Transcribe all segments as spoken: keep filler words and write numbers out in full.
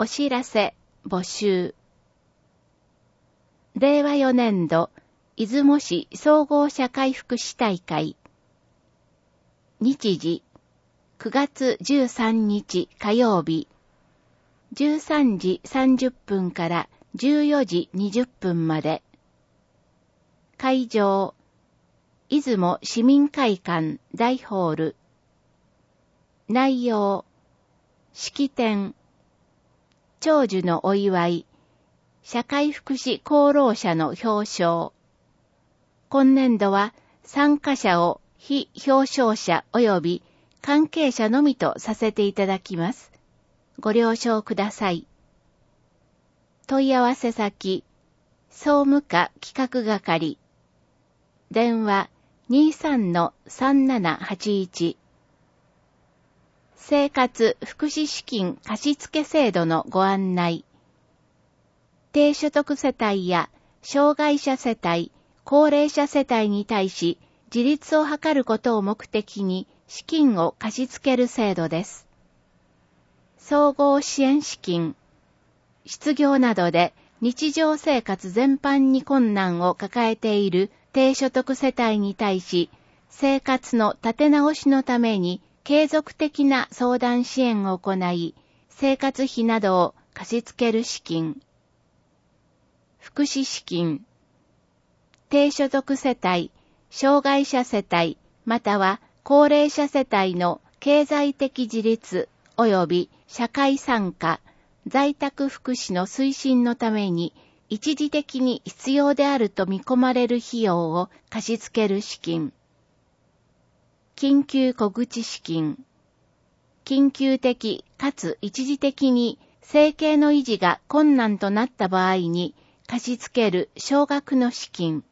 お知らせ、募集。れいわよねんど、出雲市総合社会福祉大会。日時、くがつじゅうさんにち火曜日。じゅうさんじさんじゅっぷんからじゅうよじにじゅっぷんまで。会場、出雲市民会館大ホール。内容、式典、長寿のお祝い、社会福祉功労者の表彰。今年度は参加者を非表彰者及び関係者のみとさせていただきます。ご了承ください。問い合わせ先、総務課企画係。電話 にさんのさんななはちいち。生活福祉資金貸付制度のご案内。低所得世帯や障害者世帯、高齢者世帯に対し自立を図ることを目的に資金を貸し付ける制度です。総合支援資金。失業などで日常生活全般に困難を抱えている低所得世帯に対し、生活の立て直しのために継続的な相談支援を行い、生活費などを貸し付ける資金。福祉資金。低所得世帯、障害者世帯、または高齢者世帯の経済的自立及び社会参加、在宅福祉の推進のために一時的に必要であると見込まれる費用を貸し付ける資金。緊急小口資金。緊急的かつ一時的に生計の維持が困難となった場合に貸し付ける少額の資金。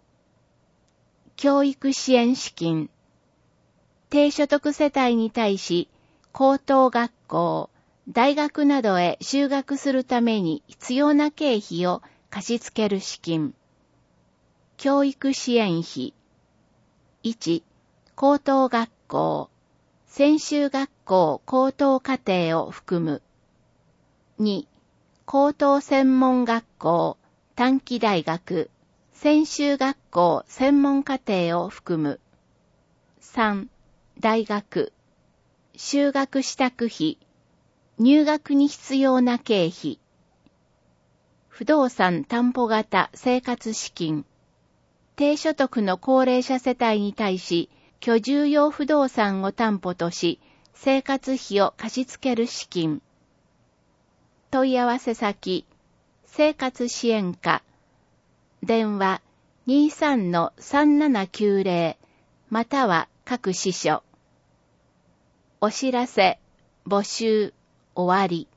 教育支援資金。低所得世帯に対し、高等学校、大学などへ就学するために必要な経費を貸し付ける資金。教育支援費。いち、高等学校、専修学校高等課程を含む。に、高等専門学校、短期大学、専修学校専門課程を含む。さん、大学、修学支度費、入学に必要な経費。不動産担保型生活資金。低所得の高齢者世帯に対し、居住用不動産を担保とし、生活費を貸し付ける資金。問い合わせ先、生活支援課。電話 にさんのさんななきゅうぜろ または各支所。お知らせ、募集、終わり。